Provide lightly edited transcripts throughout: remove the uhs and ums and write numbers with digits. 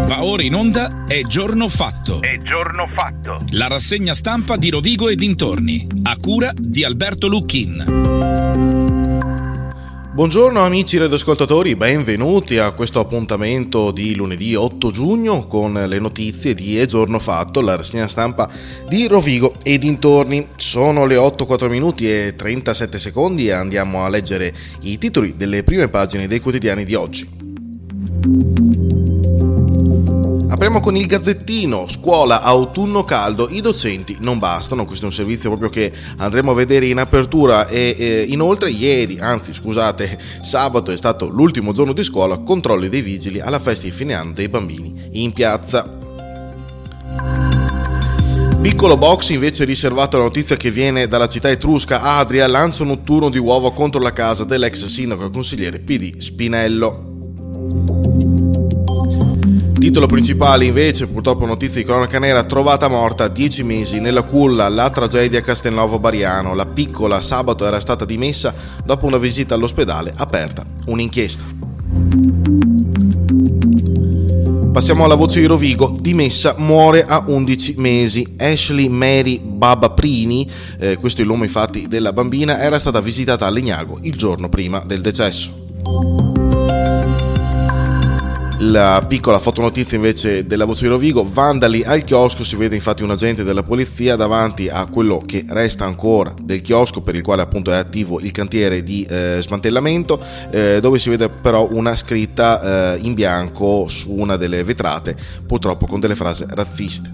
Va ora in onda È Giorno Fatto. È Giorno Fatto. La rassegna stampa di Rovigo e dintorni, a cura di Alberto Lucchin. Buongiorno amici radioascoltatori, benvenuti a questo appuntamento di lunedì 8 giugno con le notizie di È Giorno Fatto, la rassegna stampa di Rovigo e dintorni. Sono le 8:04 minuti e 37 secondi e andiamo a leggere i titoli delle prime pagine dei quotidiani di oggi. Apriamo con il Gazzettino, scuola autunno caldo, i docenti non bastano, questo è un servizio proprio che andremo a vedere in apertura e inoltre sabato è stato l'ultimo giorno di scuola, controlli dei vigili alla festa di fine anno dei bambini in piazza. Piccolo box invece riservato alla notizia che viene dalla città etrusca. Adria, lancio notturno di uova contro la casa dell'ex sindaco e consigliere PD Spinello. Titolo principale invece, purtroppo notizia di cronaca nera, trovata morta a 10 mesi nella culla, la tragedia a Castelnuovo Bariano. La piccola sabato era stata dimessa dopo una visita all'ospedale, aperta un'inchiesta. Passiamo alla voce di Rovigo, dimessa, muore a 11 mesi. Ashley Mary Babaprini, questo è il nome infatti della bambina, era stata visitata a Legnago il giorno prima del decesso. La piccola fotonotizia invece della voce di Rovigo, vandali al chiosco, si vede infatti un agente della polizia davanti a quello che resta ancora del chiosco per il quale appunto è attivo il cantiere di smantellamento, dove si vede però una scritta in bianco su una delle vetrate, purtroppo con delle frasi razziste.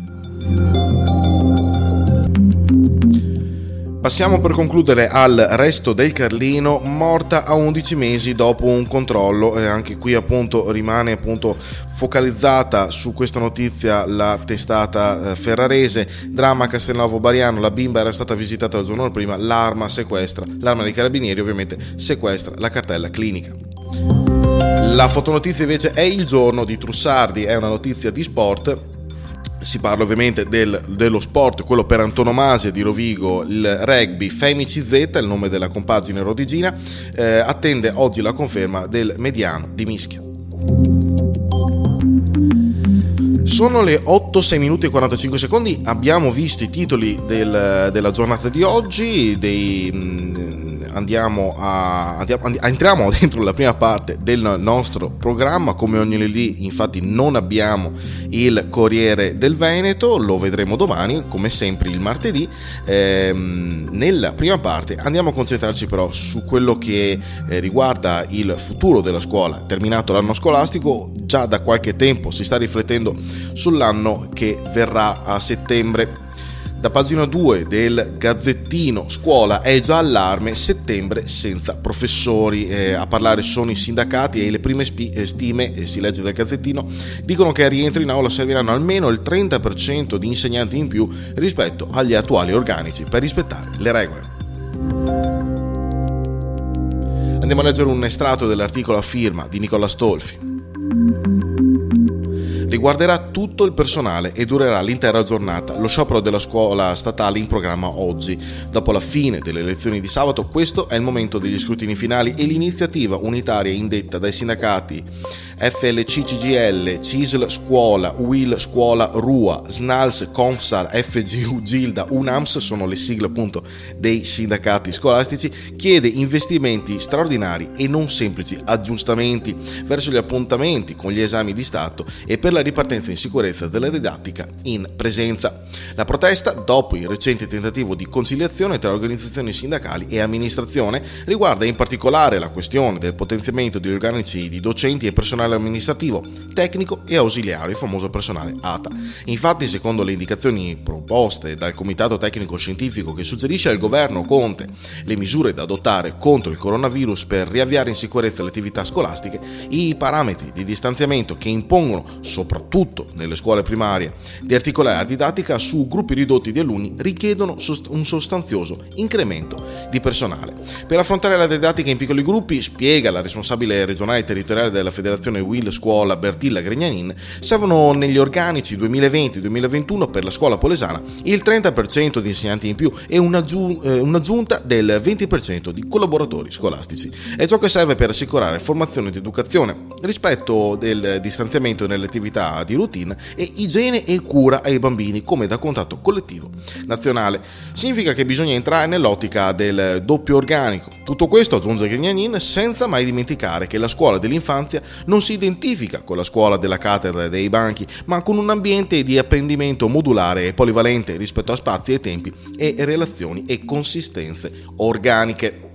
Passiamo per concludere al Resto del Carlino, morta a 11 mesi dopo un controllo, anche qui appunto rimane appunto focalizzata su questa notizia la testata ferrarese. Dramma a Castelnuovo Bariano, la bimba era stata visitata il giorno prima, l'arma dei carabinieri ovviamente sequestra la cartella clinica. La fotonotizia invece è il giorno di Trussardi, è una notizia di sport. Si parla ovviamente dello sport, quello per antonomasia di Rovigo, il rugby. Femici Z, il nome della compagine rodigina, attende oggi la conferma del mediano di Mischia. Sono le 8:06 minuti e 45 secondi, abbiamo visto i titoli della giornata di oggi, entriamo dentro la prima parte del nostro programma. Come ogni lunedì infatti non abbiamo il Corriere del Veneto, lo vedremo domani come sempre il martedì. Nella prima parte andiamo a concentrarci però su quello che riguarda il futuro della scuola. Terminato l'anno scolastico, già da qualche tempo si sta riflettendo sull'anno che verrà a settembre. Da pagina 2 del Gazzettino, scuola è già allarme, settembre senza professori. A parlare sono i sindacati e le prime stime, si legge dal Gazzettino, dicono che a rientro in aula serviranno almeno il 30% di insegnanti in più rispetto agli attuali organici per rispettare le regole. Andiamo a leggere un estratto dell'articolo a firma di Nicola Stolfi. Riguarderà tutto il personale e durerà l'intera giornata. Lo sciopero della scuola statale in programma oggi. Dopo la fine delle elezioni di sabato, questo è il momento degli scrutini finali e l'iniziativa unitaria indetta dai sindacati FLC CGL, CISL Scuola, UIL Scuola RUA, SNALS, CONFSAL, FGU Gilda, UNAMS, sono le sigle appunto dei sindacati scolastici, chiede investimenti straordinari e non semplici aggiustamenti verso gli appuntamenti con gli esami di Stato e per la ripartenza in sicurezza della didattica in presenza. La protesta, dopo il recente tentativo di conciliazione tra organizzazioni sindacali e amministrazione, riguarda in particolare la questione del potenziamento di organici di docenti e personale amministrativo, tecnico e ausiliario, il famoso personale ATA. Infatti, secondo le indicazioni proposte dal Comitato Tecnico Scientifico che suggerisce al governo Conte le misure da adottare contro il coronavirus per riavviare in sicurezza le attività scolastiche, i parametri di distanziamento che impongono, soprattutto nelle scuole primarie, di articolare la didattica su gruppi ridotti di alunni richiedono un sostanzioso incremento di personale. Per affrontare la didattica in piccoli gruppi, spiega la responsabile regionale e territoriale della Federazione Will Scuola Bertilla Gregnanin, servono negli organici 2020-2021 per la scuola polesana il 30% di insegnanti in più e un'aggiunta del 20% di collaboratori scolastici. È ciò che serve per assicurare formazione ed educazione, rispetto del distanziamento nelle attività di routine e igiene e cura ai bambini come da contatto collettivo nazionale. Significa che bisogna entrare nell'ottica del doppio organico. Tutto questo, aggiunge Gregnanin, senza mai dimenticare che la scuola dell'infanzia non si identifica con la scuola della cattedra e dei banchi, ma con un ambiente di apprendimento modulare e polivalente rispetto a spazi e tempi e relazioni e consistenze organiche.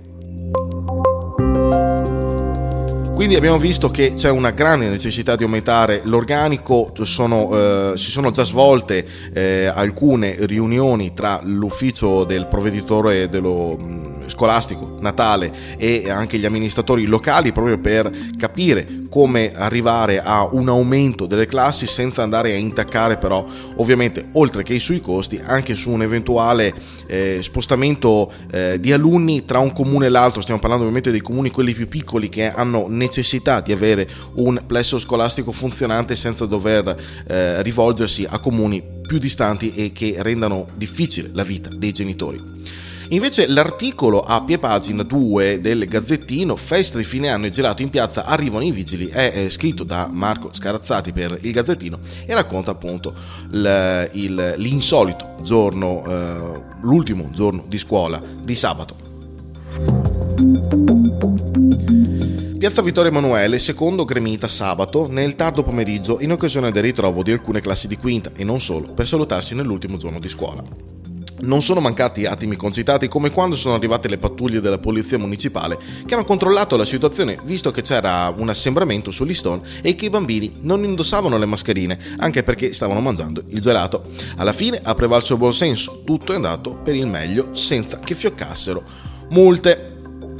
Quindi abbiamo visto che c'è una grande necessità di aumentare l'organico, si sono già svolte alcune riunioni tra l'ufficio del provveditore dello scolastico natale e anche gli amministratori locali proprio per capire come arrivare a un aumento delle classi senza andare a intaccare però ovviamente oltre che sui costi anche su un eventuale spostamento di alunni tra un comune e l'altro. Stiamo parlando ovviamente dei comuni quelli più piccoli che hanno necessità di avere un plesso scolastico funzionante senza dover rivolgersi a comuni più distanti e che rendano difficile la vita dei genitori. Invece l'articolo a piepagina 2 del Gazzettino Festa di fine anno e gelato in piazza, arrivano i vigili è scritto da Marco Scarazzati per il Gazzettino e racconta appunto l'insolito giorno, l'ultimo giorno di scuola di sabato. Piazza Vittorio Emanuele, secondo gremita sabato nel tardo pomeriggio in occasione del ritrovo di alcune classi di quinta e non solo per salutarsi nell'ultimo giorno di scuola. Non sono mancati attimi concitati come quando sono arrivate le pattuglie della polizia municipale che hanno controllato la situazione visto che c'era un assembramento sull'Istone e che i bambini non indossavano le mascherine anche perché stavano mangiando il gelato. Alla fine ha prevalso il buon senso, tutto è andato per il meglio senza che fioccassero multe.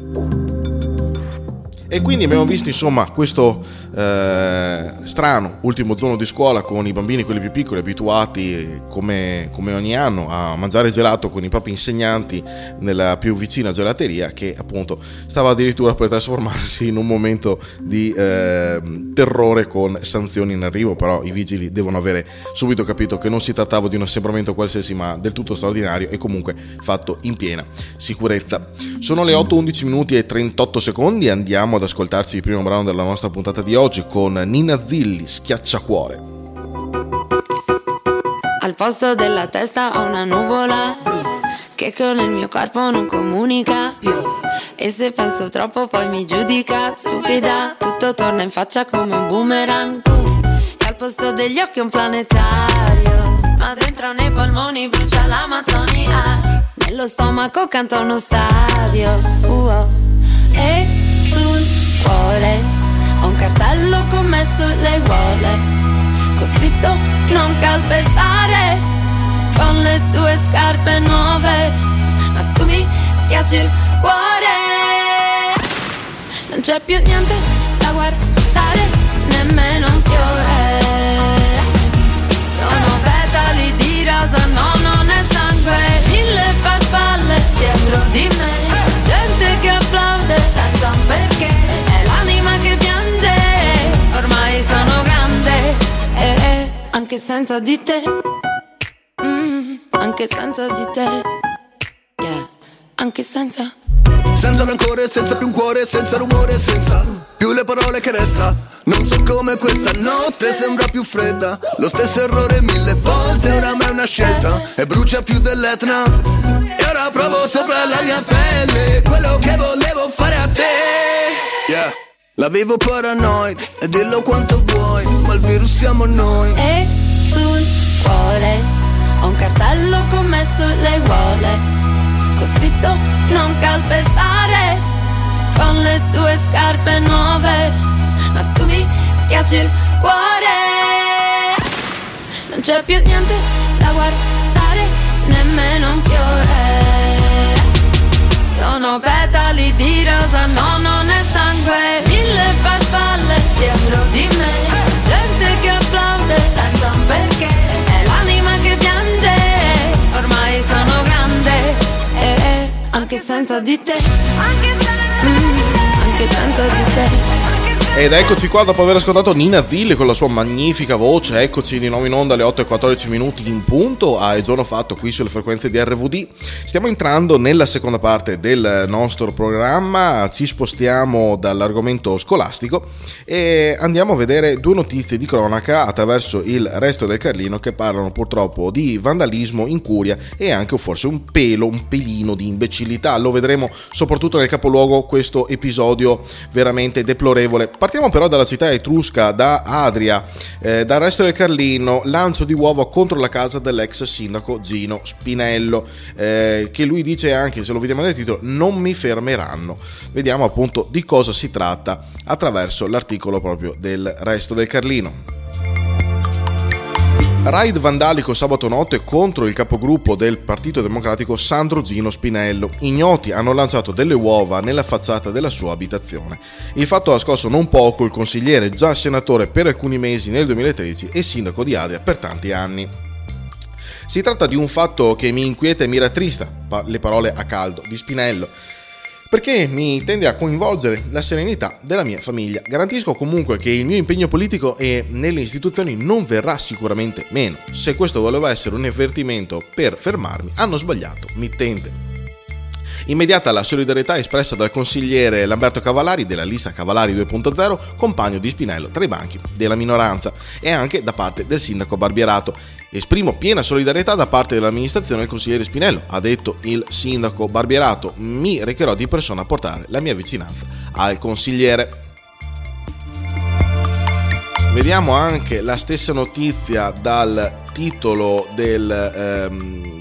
E quindi abbiamo visto insomma questo strano ultimo giorno di scuola con i bambini, quelli più piccoli, abituati come ogni anno a mangiare gelato con i propri insegnanti nella più vicina gelateria, che appunto stava addirittura per trasformarsi in un momento di terrore con sanzioni in arrivo. Però i vigili devono avere subito capito che non si trattava di un assembramento qualsiasi ma del tutto straordinario e comunque fatto in piena sicurezza. Sono le 8:11 minuti e 38 secondi, andiamo ad ascoltarci il primo brano della nostra puntata di oggi con Nina Zilli, Schiacciacuore. Al posto della testa ho una nuvola che con il mio corpo non comunica più e se penso troppo poi mi giudica stupida, tutto torna in faccia come un boomerang, boom. E al posto degli occhi un planetario, ma dentro nei polmoni brucia l'Amazzonia, nello stomaco canta uno stadio, e sul cuore ho un cartello con me sulle aiuole, con scritto non calpestare con le tue scarpe nuove, ma tu mi schiacci il cuore. Non c'è più niente da guardare, nemmeno un fiore. Sono petali di rosa, no, non è sangue. 1000 farfalle dietro di me, gente che applaude senza un perché. È l'anima che piange, ormai sono grande, anche senza di te, anche senza di te, yeah, anche senza. Senza rancore, senza più un cuore, senza rumore, senza più le parole che resta. Non so come questa notte sembra più fredda. Lo stesso errore 1000 volte, oramai è una scelta e brucia più dell'Etna. E ora provo sopra la mia pelle quello che volevo fare a te, yeah. La vivo paranoid e dillo quanto vuoi, ma il virus siamo noi. E sul cuore ho un cartello con me sulle aiuole, con scritto non calpestare con le tue scarpe nuove, ma tu mi schiacci il cuore. Non c'è più niente da guardare, nemmeno un fiore. Sono petali di rosa, no, non è sangue. 1000 farfalle dietro di me, gente che applaude senza un perché. È l'anima che piange, ormai sono grande, anche senza di te, anche senza di te. Ed eccoci qua dopo aver ascoltato Nina Zilli con la sua magnifica voce. Eccoci di nuovo in onda alle 8:14 in punto a giorno fatto qui sulle frequenze di RVD. Stiamo entrando nella seconda parte del nostro programma, ci spostiamo dall'argomento scolastico e andiamo a vedere due notizie di cronaca attraverso il Resto del Carlino che parlano purtroppo di vandalismo, incuria e anche forse un pelino di imbecillità. Lo vedremo soprattutto nel capoluogo, questo episodio veramente deplorevole. Partiamo però dalla città etrusca, da Adria, dal Resto del Carlino, lancio di uova contro la casa dell'ex sindaco Gino Spinello, che lui dice anche, se lo vediamo nel titolo, non mi fermeranno. Vediamo appunto di cosa si tratta attraverso l'articolo proprio del Resto del Carlino. Raid vandalico sabato notte contro il capogruppo del Partito Democratico Sandro Gino Spinello. Ignoti hanno lanciato delle uova nella facciata della sua abitazione. Il fatto ha scosso non poco il consigliere, già senatore per alcuni mesi nel 2013 e sindaco di Adria per tanti anni. Si tratta di un fatto che mi inquieta e mi rattrista, le parole a caldo di Spinello, perché mi tende a coinvolgere la serenità della mia famiglia. Garantisco comunque che il mio impegno politico e nelle istituzioni non verrà sicuramente meno. Se questo voleva essere un avvertimento per fermarmi, hanno sbagliato mittente. Immediata la solidarietà espressa dal consigliere Lamberto Cavallari della lista Cavallari 2.0, compagno di Spinello tra i banchi della minoranza, e anche da parte del sindaco Barbierato. Esprimo piena solidarietà da parte dell'amministrazione del consigliere Spinello, ha detto il sindaco Barbierato. Mi recherò di persona a portare la mia vicinanza al consigliere. Vediamo anche la stessa notizia dal titolo del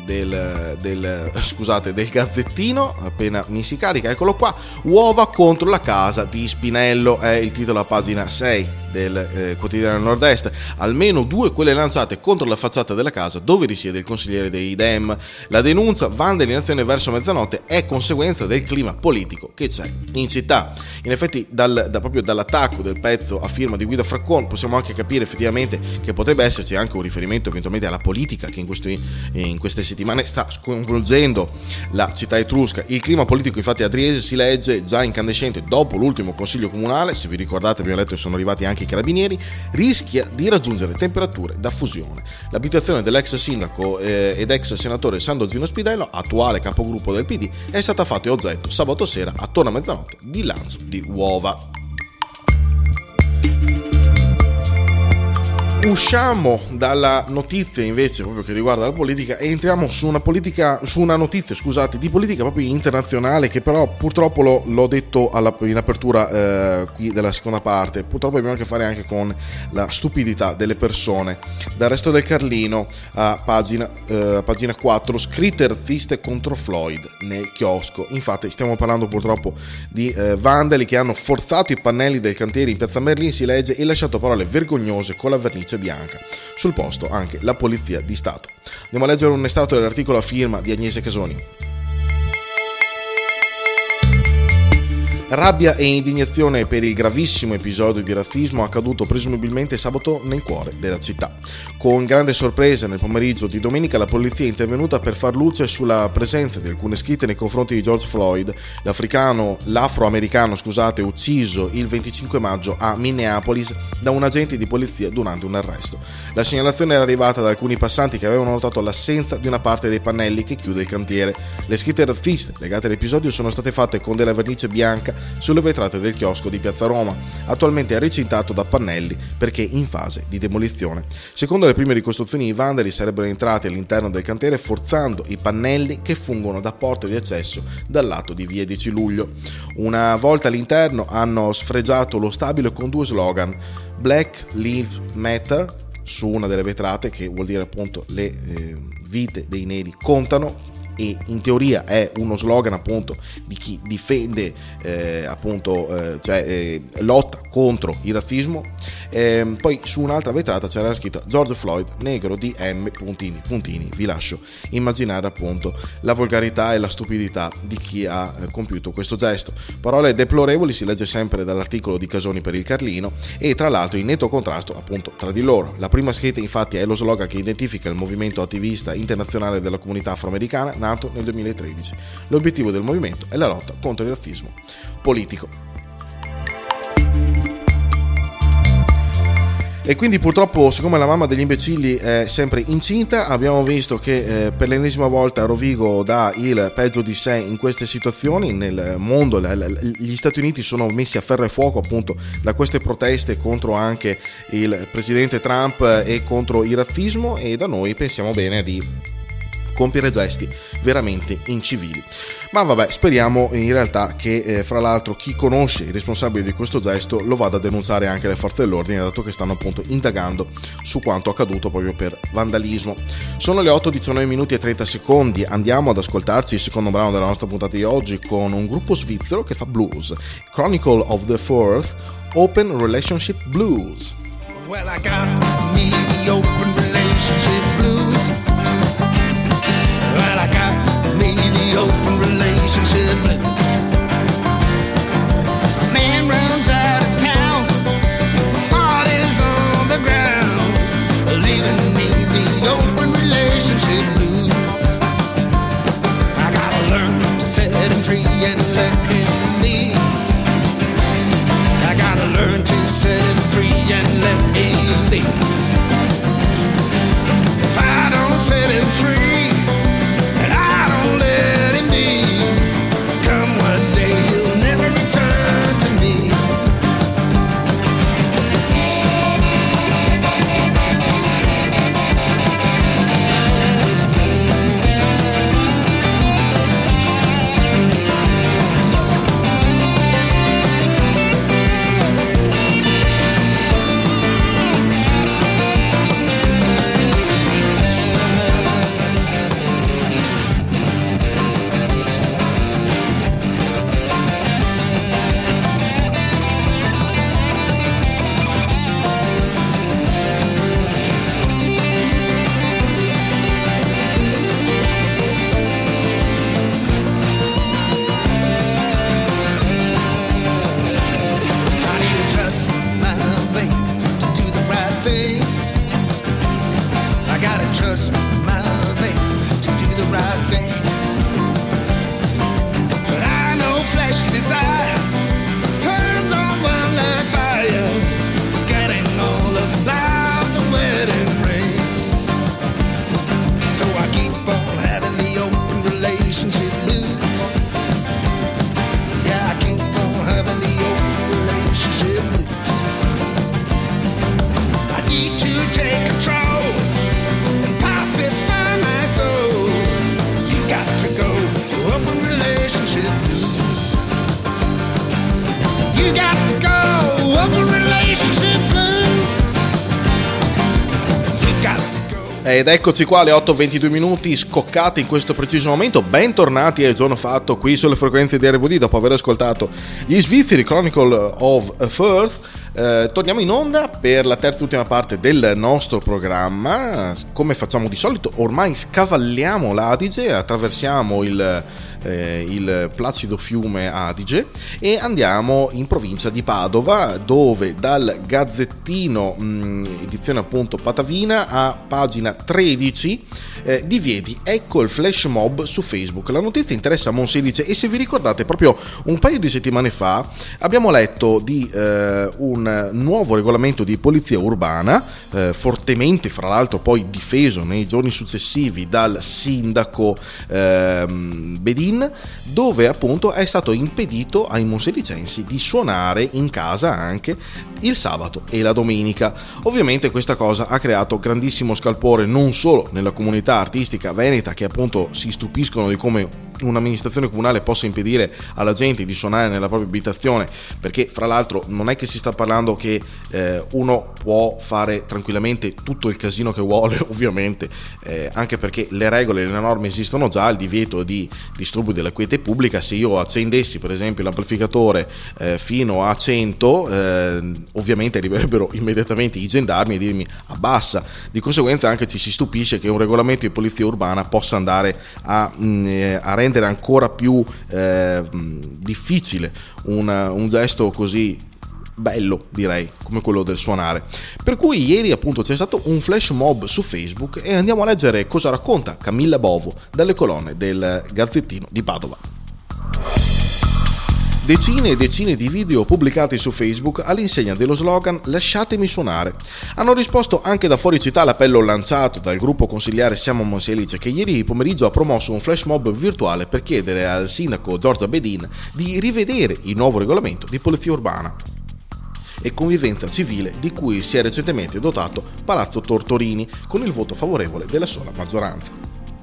Gazzettino, appena mi si carica, eccolo qua. Uova contro la casa di Spinello è il titolo a pagina 6 del quotidiano Nord-Est. Almeno 2 quelle lanciate contro la facciata della casa dove risiede il consigliere dei Dem. La denuncia vandali in azione verso mezzanotte è conseguenza del clima politico che c'è in città. In effetti proprio dall'attacco del pezzo a firma di Guido Fraccon possiamo anche capire effettivamente che potrebbe esserci anche un riferimento eventualmente alla politica che in queste settimane sta sconvolgendo la città etrusca. Il clima politico infatti a Trieste si legge già incandescente dopo l'ultimo consiglio comunale, se vi ricordate abbiamo letto che sono arrivati anche i carabinieri, rischia di raggiungere temperature da fusione. L'abitazione dell'ex sindaco ed ex senatore Sandro Gino Spinello, attuale capogruppo del PD, è stata fatta oggetto sabato sera attorno a mezzanotte di lancio di uova. Usciamo dalla notizia invece proprio che riguarda la politica e entriamo su una notizia di politica proprio internazionale, che però purtroppo l'ho detto in apertura qui della seconda parte, purtroppo abbiamo a che fare anche con la stupidità delle persone. Dal Resto del Carlino a pagina 4, scritte razziste contro Floyd nel chiosco. Infatti stiamo parlando purtroppo di vandali che hanno forzato i pannelli del cantiere in piazza Merlin, si legge, e lasciato parole vergognose con la vernice bianca. Sul posto anche la polizia di Stato. Andiamo a leggere un estratto dell'articolo a firma di Agnese Casoni. Rabbia e indignazione per il gravissimo episodio di razzismo accaduto presumibilmente sabato nel cuore della città. Con grande sorpresa nel pomeriggio di domenica la polizia è intervenuta per far luce sulla presenza di alcune scritte nei confronti di George Floyd, l'afroamericano ucciso il 25 maggio a Minneapolis da un agente di polizia durante un arresto. La segnalazione era arrivata da alcuni passanti che avevano notato l'assenza di una parte dei pannelli che chiude il cantiere. Le scritte razziste legate all'episodio sono state fatte con della vernice bianca sulle vetrate del chiosco di Piazza Roma, attualmente recintato da pannelli perché in fase di demolizione. Secondo le prime ricostruzioni, i vandali sarebbero entrati all'interno del cantiere forzando i pannelli che fungono da porte di accesso dal lato di via 10 luglio. Una volta all'interno hanno sfregiato lo stabile con 2 slogan: Black Lives Matter su una delle vetrate, che vuol dire appunto le vite dei neri contano, e in teoria è uno slogan appunto di chi difende lotta contro il razzismo. Poi su un'altra vetrata c'era scritto George Floyd negro DM ... Vi lascio immaginare appunto la volgarità e la stupidità di chi ha compiuto questo gesto. Parole deplorevoli, si legge sempre dall'articolo di Casoni per il Carlino, e tra l'altro in netto contrasto appunto tra di loro. La prima scritta infatti è lo slogan che identifica il movimento attivista internazionale della comunità afroamericana nato nel 2013. L'obiettivo del movimento è la lotta contro il razzismo politico. E quindi purtroppo, siccome la mamma degli imbecilli è sempre incinta, abbiamo visto che per l'ennesima volta Rovigo dà il peggio di sé in queste situazioni. Nel mondo gli Stati Uniti sono messi a ferro e fuoco appunto da queste proteste contro anche il presidente Trump e contro il razzismo, e da noi pensiamo bene di compiere gesti veramente incivili. Ma vabbè, speriamo in realtà che fra l'altro chi conosce i responsabili di questo gesto lo vada a denunciare anche alle forze dell'ordine, dato che stanno appunto indagando su quanto accaduto proprio per vandalismo. Sono le 8:19 minuti e 30 secondi. Andiamo ad ascoltarci il secondo brano della nostra puntata di oggi con un gruppo svizzero che fa blues, Chronicle of the Fourth, Open Relationship Blues. Well, I got me the open relationship blues. Well, I got me the open relationship blues. A man runs out of town, my heart is on the ground, leaving me the open relationship blues. I gotta learn to set him free and let him be. I gotta learn to set him free and let him be. If I don't set him free, Ed eccoci qua alle 8:22 minuti scoccati in questo preciso momento. Bentornati al giorno fatto qui sulle frequenze di RVD dopo aver ascoltato gli svizzeri Chronicle of a Fourth. Torniamo in onda per la terza e ultima parte del nostro programma. Come facciamo di solito, ormai scavalliamo l'Adige, attraversiamo il placido fiume Adige e andiamo in provincia di Padova, dove dal Gazzettino edizione appunto patavina a pagina 13 divieti ecco il flash mob su Facebook. La notizia interessa Monselice e, se vi ricordate, proprio un paio di settimane fa abbiamo letto di un nuovo regolamento di polizia urbana, fortemente fra l'altro poi difeso nei giorni successivi dal sindaco Bedin, dove appunto è stato impedito ai monselicensi di suonare in casa anche il sabato e la domenica. Ovviamente questa cosa ha creato grandissimo scalpore non solo nella comunità artistica veneta, che appunto si stupiscono di come un'amministrazione comunale possa impedire alla gente di suonare nella propria abitazione, perché fra l'altro non è che si sta parlando che uno può fare tranquillamente tutto il casino che vuole, ovviamente, anche perché le regole e le norme esistono già. Il divieto di disturbo della quiete pubblica: se io accendessi per esempio l'amplificatore fino a 100, ovviamente arriverebbero immediatamente i gendarmi e dirmi abbassa. Di conseguenza anche ci si stupisce che un regolamento di polizia urbana possa andare a rendere ancora più difficile un gesto così bello, direi, come quello del suonare. Per cui ieri appunto c'è stato un flash mob su Facebook e andiamo a leggere cosa racconta Camilla Bovo dalle colonne del Gazzettino di Padova. Decine e decine di video pubblicati su Facebook all'insegna dello slogan "Lasciatemi suonare". Hanno risposto anche da fuori città all'appello lanciato dal gruppo consiliare Siamo Monselice, che ieri pomeriggio ha promosso un flash mob virtuale per chiedere al sindaco Giorgia Bedin di rivedere il nuovo regolamento di polizia urbana e convivenza civile di cui si è recentemente dotato Palazzo Tortorini con il voto favorevole della sola maggioranza.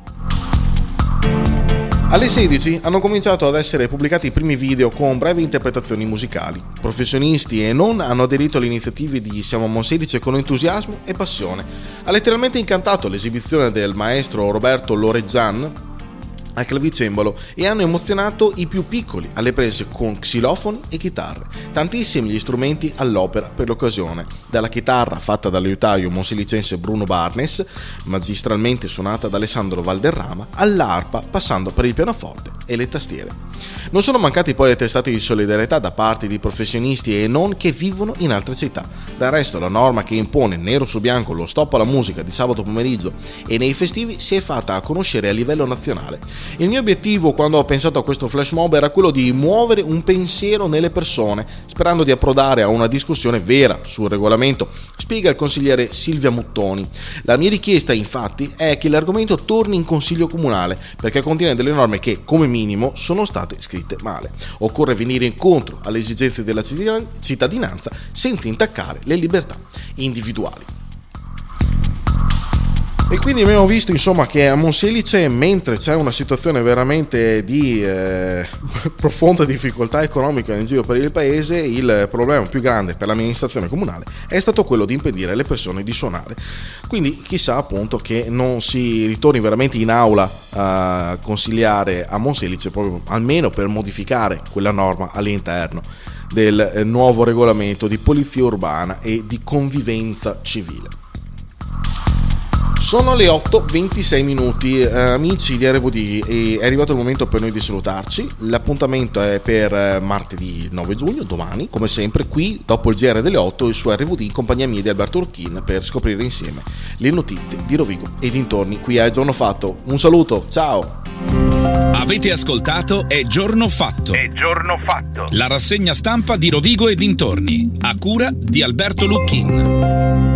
Alle 16 hanno cominciato ad essere pubblicati i primi video con brevi interpretazioni musicali. Professionisti e non hanno aderito alle iniziative di Siamo Monselice con entusiasmo e passione. Ha letteralmente incantato l'esibizione del maestro Roberto Loreggian al clavicembalo e hanno emozionato i più piccoli alle prese con xilofoni e chitarre. Tantissimi gli strumenti all'opera per l'occasione, dalla chitarra fatta dall'aiutaio monselicense Bruno Barnes, magistralmente suonata da Alessandro Valderrama, all'arpa passando per il pianoforte e le tastiere. Non sono mancati poi le testate di solidarietà da parte di professionisti e non che vivono in altre città. Del resto la norma che impone nero su bianco lo stop alla musica di sabato pomeriggio e nei festivi si è fatta a conoscere a livello nazionale. Il mio obiettivo quando ho pensato a questo flash mob era quello di muovere un pensiero nelle persone, sperando di approdare a una discussione vera sul regolamento, spiega il consigliere Silvia Muttoni. La mia richiesta infatti è che l'argomento torni in consiglio comunale, perché contiene delle norme che, come minimo, sono state scritte male. Occorre venire incontro alle esigenze della cittadinanza senza intaccare le libertà individuali. E quindi abbiamo visto insomma che a Monselice, mentre c'è una situazione veramente di profonda difficoltà economica in giro per il paese, il problema più grande per l'amministrazione comunale è stato quello di impedire alle persone di suonare. Quindi chissà appunto che non si ritorni veramente in aula a consigliare a Monselice, proprio almeno per modificare quella norma all'interno del nuovo regolamento di polizia urbana e di convivenza civile. Sono le 8:26 amici di RWD, è arrivato il momento per noi di salutarci. L'appuntamento è per martedì 9 giugno, domani, come sempre qui dopo il GR delle 8 su RWD in compagnia mia di Alberto Urchin per scoprire insieme le notizie di Rovigo e dintorni qui a Giorno Fatto. Un saluto, ciao! Avete ascoltato È Giorno Fatto. È Giorno Fatto. La rassegna stampa di Rovigo e dintorni, a cura di Alberto Luchin.